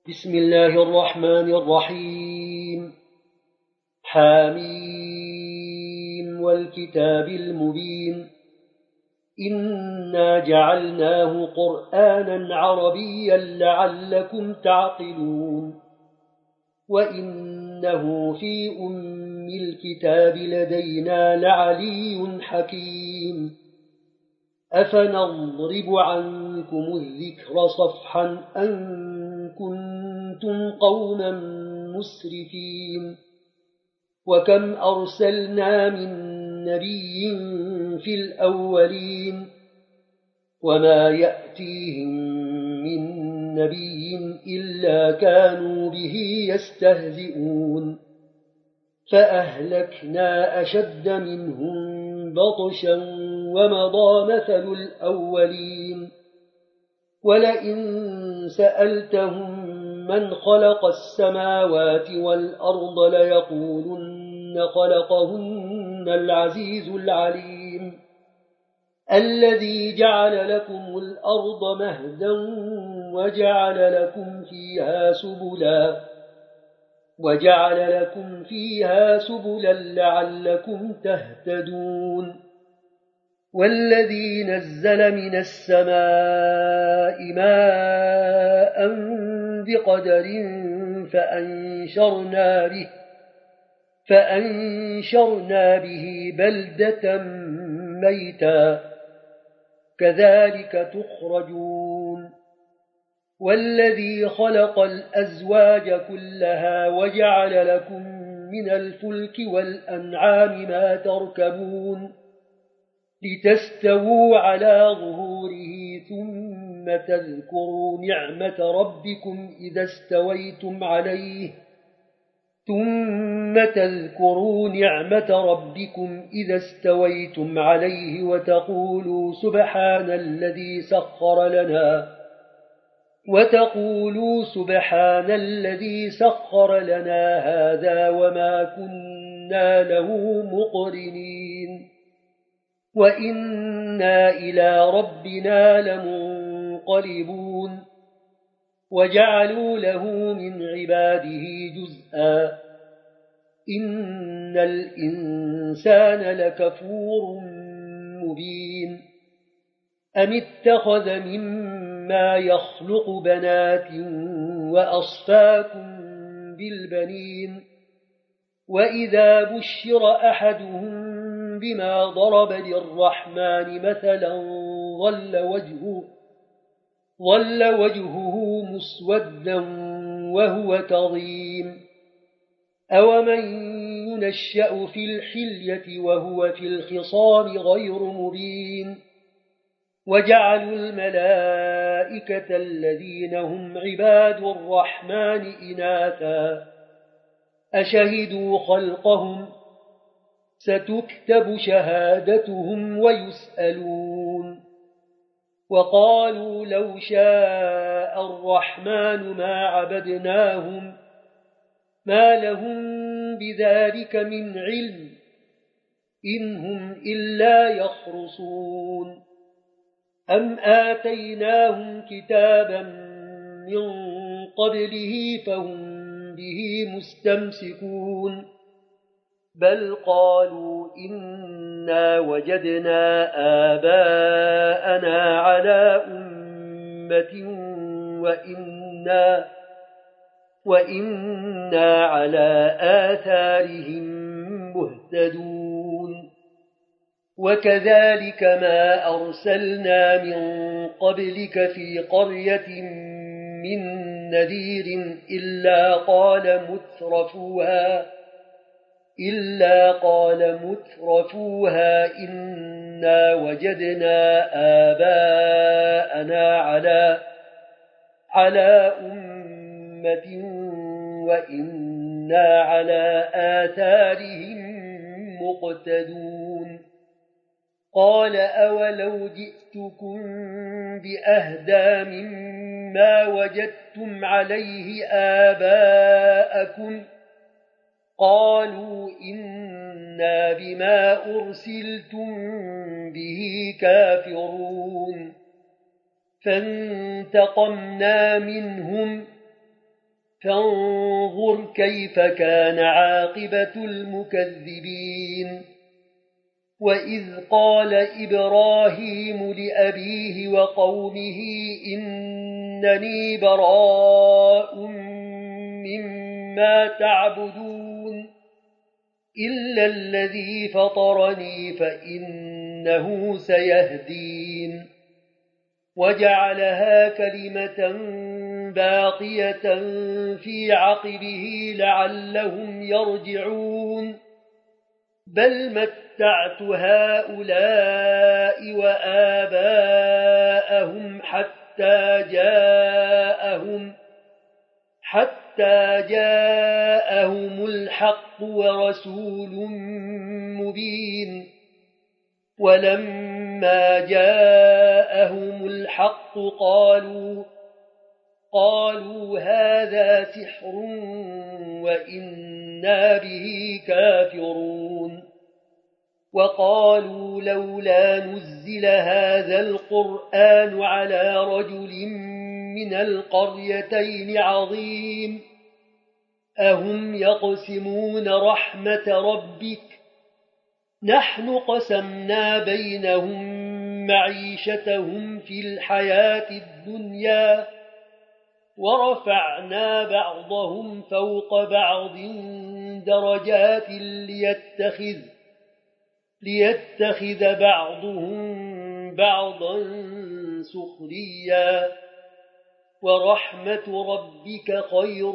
بسم الله الرحمن الرحيم. حاميم والكتاب المبين. إنا جعلناه قرآنا عربيا لعلكم تعقلون. وإنه في الكتاب لدينا لعلي حكيم. أفنضرب عنكم الذكر صفحا أن كنتم قوما مسرفين. وكم أرسلنا من نبي في الأولين وما يأتيهم من نبي إلا كانوا به يستهزئون. فأهلكنا أشد منهم بطشا ومضى مثل الأولين. ولئن سألتهم من خلق السماوات والأرض ليقولن خلقهن العزيز العليم. الذي جعل لكم الأرض مهدا وجعل لكم فيها سبلا لعلكم تهتدون. والذي نزل من السماء ماء بقدر فأنشرنا به بلدة ميتا كذلك تخرجون. والذي خلق الأزواج كلها وجعل لكم من الفلك والأنعام ما تركبون لتستووا على ظهوره ثم تذكروا نعمة ربكم إذا استويتم عليه وتقولوا سبحان الذي سخر لنا هذا وما كنا له مقرنين وإنا إلى ربنا لمنقلبون. وجعلوا له من عباده جزءا إن الإنسان لكفور مبين. أم اتخذ مما يخلق بنات وأصفاكم بالبنين وإذا بشر أحدهم بما ضرب للرحمن مثلا ظل وجهه مسودا وهو كظيم. أومن ينشأ في الحلية وهو في الخصام غير مبين. وجعلوا الملائكة الذين هم عباد الرحمن إناثا أشهدوا خلقهم ستكتب شهادتهم ويسألون. وقالوا لو شاء الرحمن ما عبدناهم ما لهم بذلك من علم إن هم إلا يخرصون. أم آتيناهم كتابا من قبله فهم به مستمسكون بل قالوا إنا وجدنا آباءنا على أمة وإنا على آثارهم مهتدون. وكذلك ما أرسلنا من قبلك في قرية من نذير إلا قال مترفوها إنا وجدنا آباءنا على أمة وإنا على آثارهم مقتدون. قال أولو جئتكم بأهدى مما وجدتم عليه آباءكم قالوا إنا بما أرسلتم به كافرون. فانتقمنا منهم فانظر كيف كان عاقبة المكذبين. وإذ قال إبراهيم لأبيه وقومه إنني براء مما تعبدون إلا الذي فطرني فإنه سيهدين. وجعلها كلمة باقية في عقبه لعلهم يرجعون بل متعت هؤلاء وآباءهم حتى جاءهم الحق ورسول مبين. ولما جاءهم الحق قالوا هذا سحر وإنا به كافرون. وقالوا لولا نزل هذا القرآن على رجل من القريتين عظيم أهم يقسمون رحمة ربك نحن قسمنا بينهم معيشتهم في الحياة الدنيا ورفعنا بعضهم فوق بعض درجات ليتخذ بعضهم بعضا سخريا ورحمة ربك خير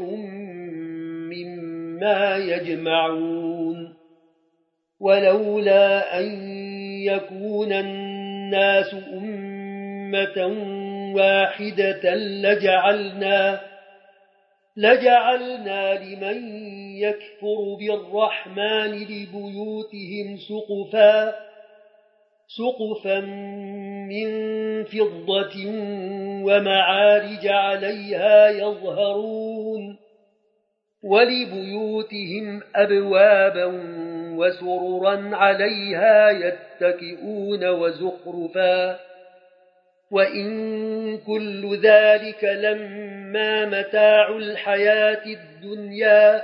مما يجمعون. ولولا أن يكون الناس أمة واحدة لجعلنا لمن يكفر بالرحمن لبيوتهم سقفا من فضة ومعارج عليها يظهرون ولبيوتهم أبوابا وسررا عليها يتكئون وزخرفا وإن كل ذلك لما متاع الحياة الدنيا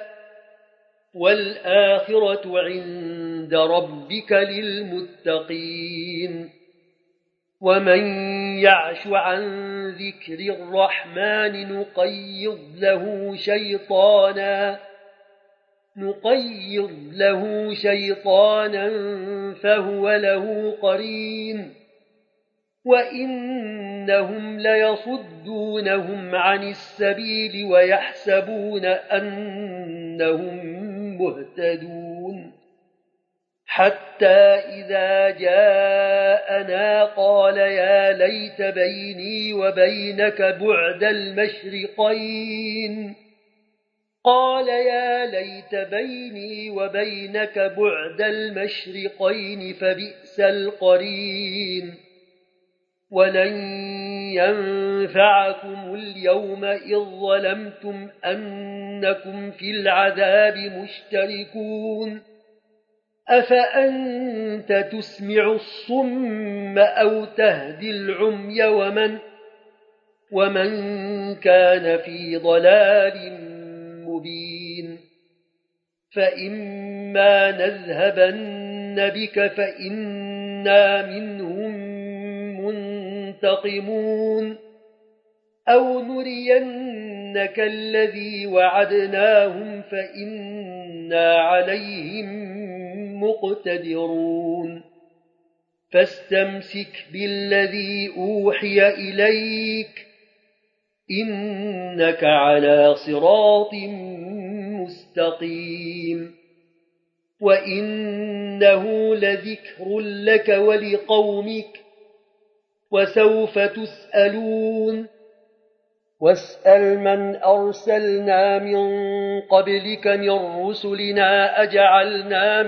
والآخرة عند ربك للمتقين. ومن يعش عن ذكر الرحمن نقيض له شيطانا فهو له قرين وإنهم ليصدونهم عن السبيل ويحسبون أنهم مهتدون حتى إذا جاءنا قال يا ليت بيني وبينك بعد المشرقين فبئس القرين. ولن ينفعكم اليوم إذ ظلمتم أنكم في العذاب مشتركون أفأنت تسمع الصم أو تهدي العمي ومن كان في ضلال مبين. فإما نذهبن بك فإنا منهم منتقمون أو نرينك الذي وعدناهم فإنا عليهم مقتدرون. فاستمسك بالذي أوحي إليك إنك على صراط مستقيم. وإنه لذكر لك ولقومك وسوف تسألون. واسأل من أرسلنا من قبلك من رسلنا أجعلنا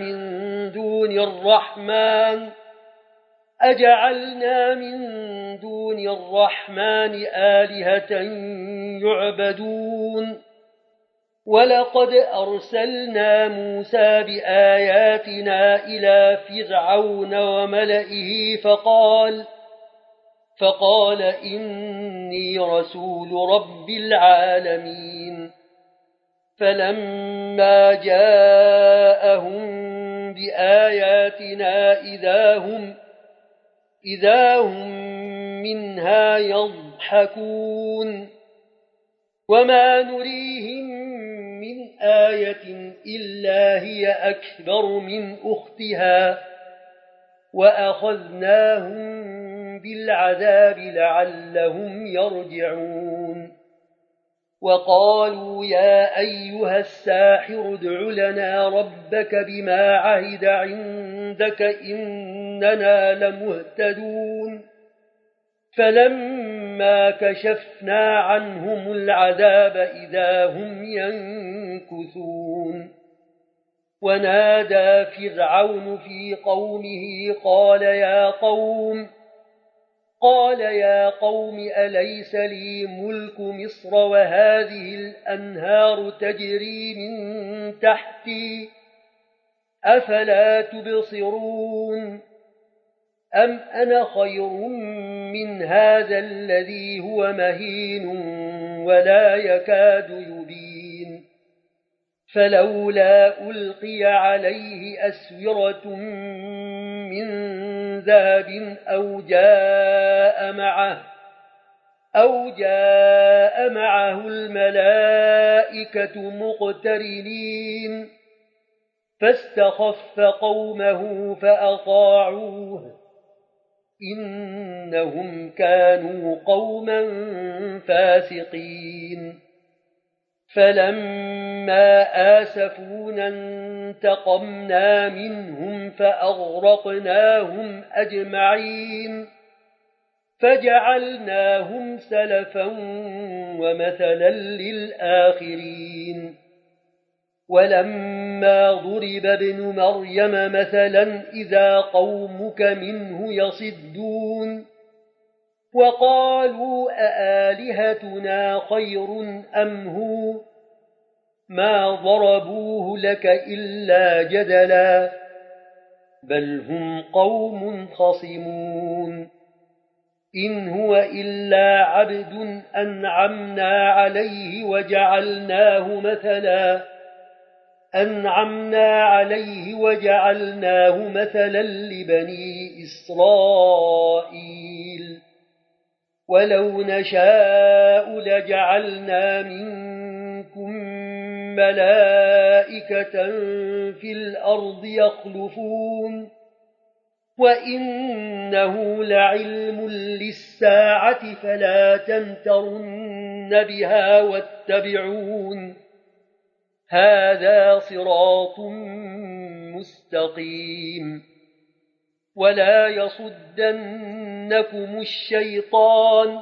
من دون الرحمن آلهة يعبدون. ولقد أرسلنا موسى بآياتنا إلى فرعون وملئه فقال إني رسول رب العالمين فلما جاءهم بآياتنا إذا هم منها يضحكون وما نريهم من آية إلا هي أكبر من أختها وأخذناهم بالعذاب لعلهم يرجعون وقالوا يا أيها الساحر ادع لنا ربك بما عهد عندك إننا لمهتدون فلما كشفنا عنهم العذاب إذا هم ينكثون ونادى فرعون في قومه قال يا قوم أليس لي ملك مصر وهذه الأنهار تجري من تحتي أفلا تبصرون أم أنا خير من هذا الذي هو مهين ولا يكاد يبين فلولا ألقي عليه أسورة من ذهب أو جاء معه الملائكة مقترنين فاستخف قومه فأطاعوه إنهم كانوا قوما فاسقين فلما آسفونا انتقمنا منهم فأغرقناهم أجمعين فجعلناهم سلفا ومثلا للآخرين ولما ضرب ابن مريم مثلا إذا قومك منه يصدون وقالوا أآلهتنا خير أم هو ما ضربوه لك إلا جدلا بل هم قوم خصمون إن هو إلا عبد أنعمنا عليه وجعلناه مثلا لبني إسرائيل ولو نشاء لجعلنا منكم ملائكة في الأرض يخلفون وإنه لعلم للساعة فلا تمترن بها واتبعون هذا صراط مستقيم ولا يصدنكم الشيطان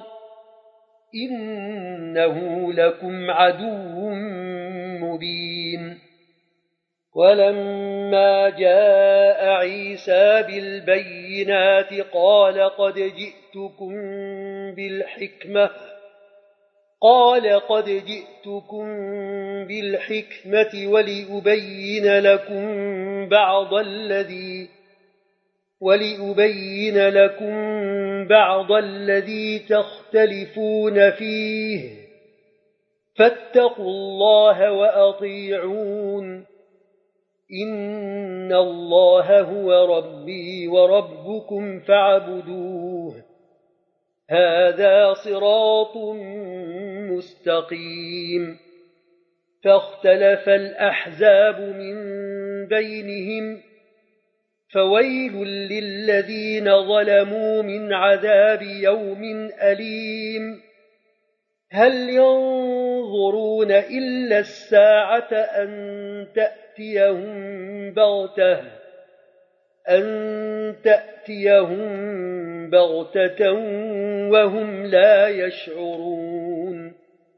إنه لكم عدو مبين ولما جاء عيسى بالبينات قال قد جئتكم بالحكمة ولأبين لكم بعض الذي تختلفون فيه فاتقوا الله وأطيعون إن الله هو ربي وربكم فاعبدوه هذا صراط مستقيم فاختلف الأحزاب من بينهم فويل للذين ظلموا من عذاب يوم أليم هل ينظرون إلا الساعة أن تأتيهم بغتة وهم لا يشعرون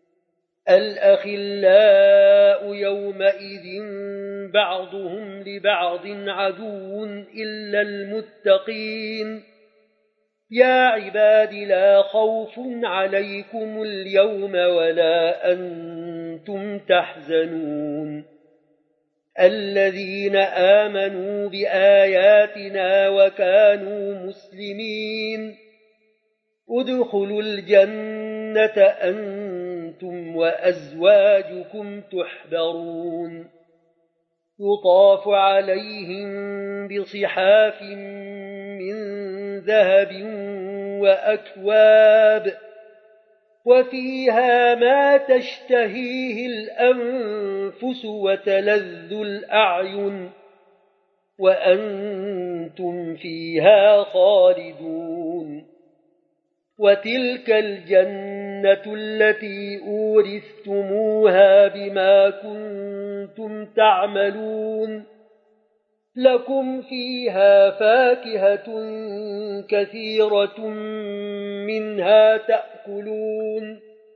الأخلاء يومئذ بعضهم لبعض عدو إلا المتقين يا عباد لا خوف عليكم اليوم ولا أنتم تحزنون الذين آمنوا بآياتنا وكانوا مسلمين ادخلوا الجنة أنتم وأزواجكم تحبرون يطاف عليهم بصحاف من ذهب وأكواب وفيها ما تشتهيه الأنفس وتلذ الأعين وأنتم فيها خالدون وتلك الجنة التي أورثتموها بما كنتم تعملون لكم فيها فاكهة كثيرة منها تأكلون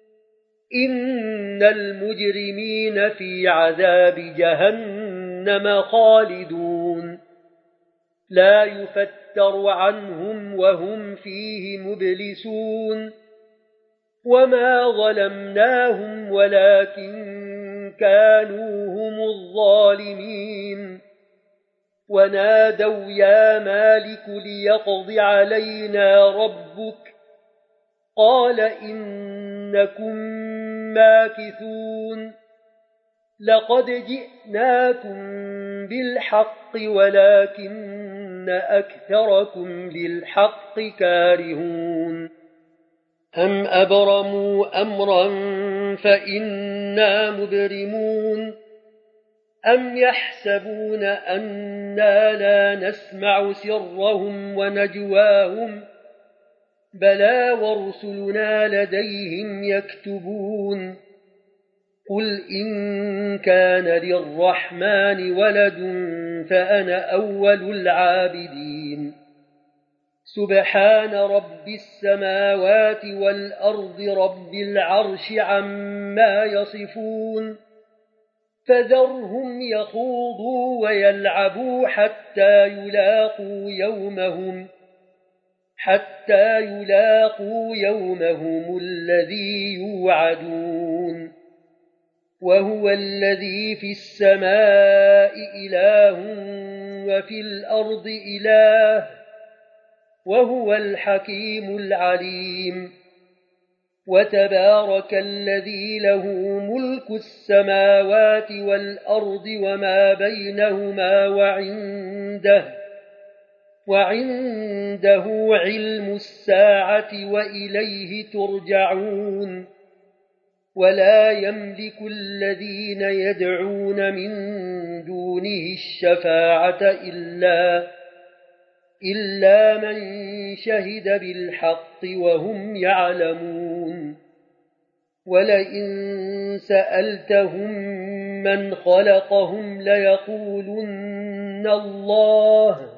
إن المجرمين في عذاب جهنم خالدون لا يفتر عنهم وهم فيه مبلسون وما ظلمناهم ولكن كانوا هم الظالمين ونادوا يا مالك ليقض علينا ربك قال إنكم ماكثون لقد جئناكم بالحق ولكن أكثركم للحق كارهون أم أبرموا أمرا فإنا مبرمون أم يحسبون أننا لا نسمع سرهم ونجواهم بلى ورسلنا لديهم يكتبون قل إن كان للرحمن ولد فأنا أول العابدين سبحان رب السماوات والأرض رب العرش عما يصفون فذرهم يخوضوا ويلعبوا حتى يلاقوا يومهم الذي يوعدون وهو الذي في السماء إله وفي الأرض إله وهو الحكيم العليم وتبارك الذي له ملك السماوات والأرض وما بينهما وعنده علم الساعة وإليه ترجعون ولا يملك الذين يدعون من دونه الشفاعة إلا من شهد بالحق وهم يعلمون ولئن سألتهم من خلقهم ليقولن الله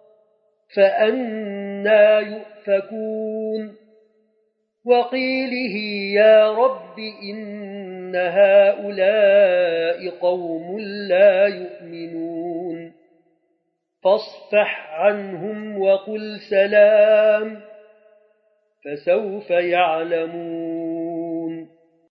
فأنى يؤفكون وقيله يا رب إن هؤلاء قوم لا يؤمنون فاصفح عنهم وقل سلام فسوف يعلمون